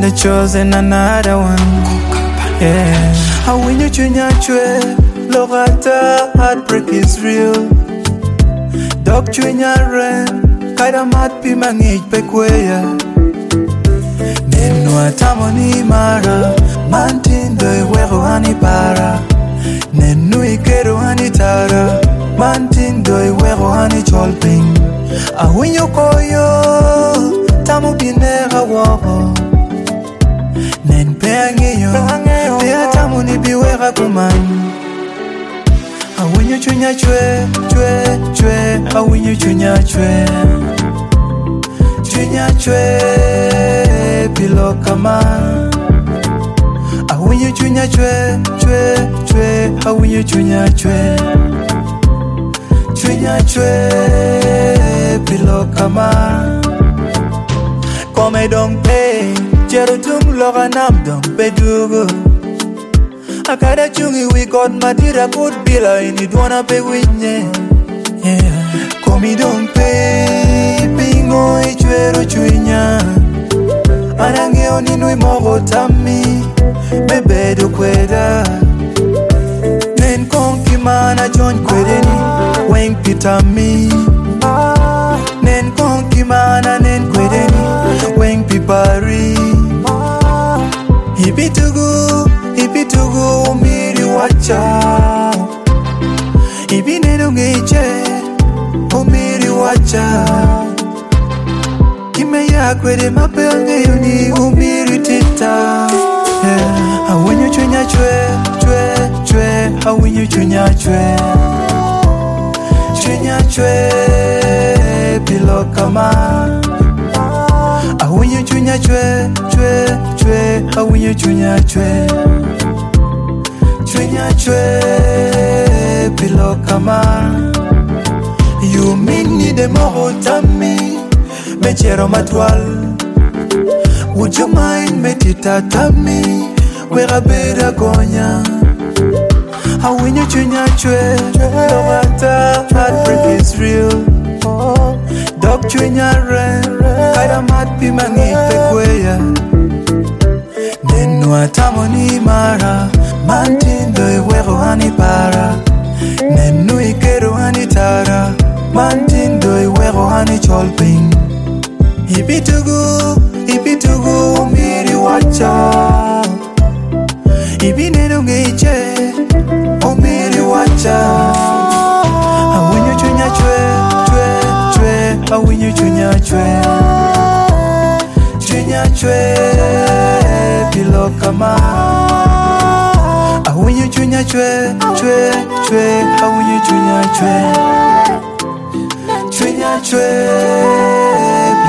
and they chosen another one. Yeah, how when you chunya chwe, logata heartbreak is real. Dog chunya ren, kaida mat pi mangej pekweya. Nenwa tamoni mara, mantindo iwego hani para. Nenu ikero hani tara, mantindo iwego hani cholping. Awinyo koyo, tamu binera woko. Nen peangeyo, pea tamu ni biwega kuman. Awinyo chunya chwe, chwe, chwe. Awinyo chunya chwe, chunya chwe, bilo kama. Awinyo chunya chwe, chwe, chwe. Awinyo chunya chwe, chunya chwe, bilo kama. Come don't pay, jero tum loga nam don't pay dugo. Akada chungi we got madira good bila ini duana pe winye. Yeah, come don't pay, pingo ichwero chuinya. Arange oni nui mogo tami, bebedo kweda. Nen konki mana John kwedeni, weng pitami. Nen konki mana nen kwedeni, weng pipari. Ibitugu umiri wacha. Ibineno ngeche umiri wacha. Kime ya kwede mapenge yuni umiri tita. Yeah, awinyo chunya chwe, chwe, chwe. Awinyo chunya chwe, chunya chwe, bilo kama. Awinyo chunya chwe, chwe, chwe. Awinyo chunya chwe, chunya chwe, bilo kama. You mean ni de moro tami, mechero matwal. Would you mind me tita tami, wera beda gonya. Awinyo chunya chwe, no matter heartbreak is real. Dog chunya ren, kaida mat pi mangi pekweya. Nenwa tamoni mara, mantindo iwego hani para. Nenu ikero hani tara, mantindo iwego hani cholping. Ibitugu umiri wacha. Ibineno ngeche umiri wacha. Awinyo chunya chwe, chwe, chwe. Awinyo chunya chwe, chunya chwe, bilo kama. Awinyo chunya chwe, chwe, chwe. Awinyo chunya chwe, chunya chwe,